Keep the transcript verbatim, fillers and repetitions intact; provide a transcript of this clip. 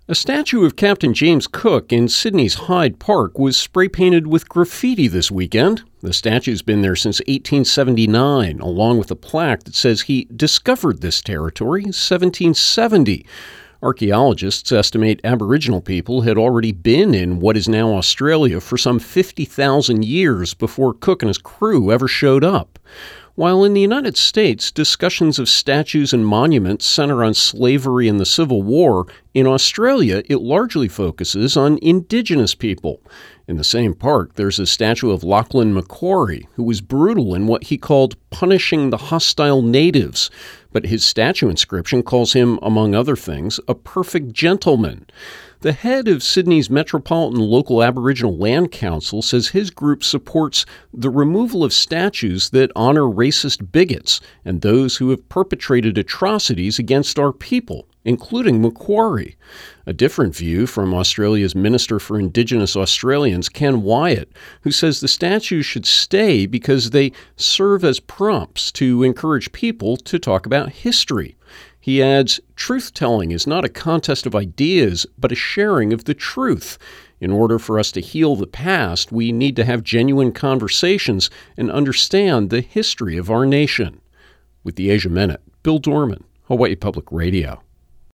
A statue of Captain James Cook in Sydney's Hyde Park was spray-painted with graffiti this weekend. The statue's been there since eighteen seventy-nine, along with a plaque that says he discovered this territory in seventeen seventy. Archaeologists estimate Aboriginal people had already been in what is now Australia for some fifty thousand years before Cook and his crew ever showed up. While in the United States, discussions of statues and monuments center on slavery and the Civil War, in Australia it largely focuses on Indigenous people. In the same park, there's a statue of Lachlan Macquarie, who was brutal in what he called punishing the hostile natives. But his statue inscription calls him, among other things, a perfect gentleman. The head of Sydney's Metropolitan Local Aboriginal Land Council says his group supports the removal of statues that honor racist bigots and those who have perpetrated atrocities against our people, including Macquarie. A different view from Australia's Minister for Indigenous Australians, Ken Wyatt, who says the statues should stay because they serve as prompts to encourage people to talk about history. He adds, truth-telling is not a contest of ideas, but a sharing of the truth. In order for us to heal the past, we need to have genuine conversations and understand the history of our nation. With the Asia Minute, Bill Dorman, Hawaii Public Radio.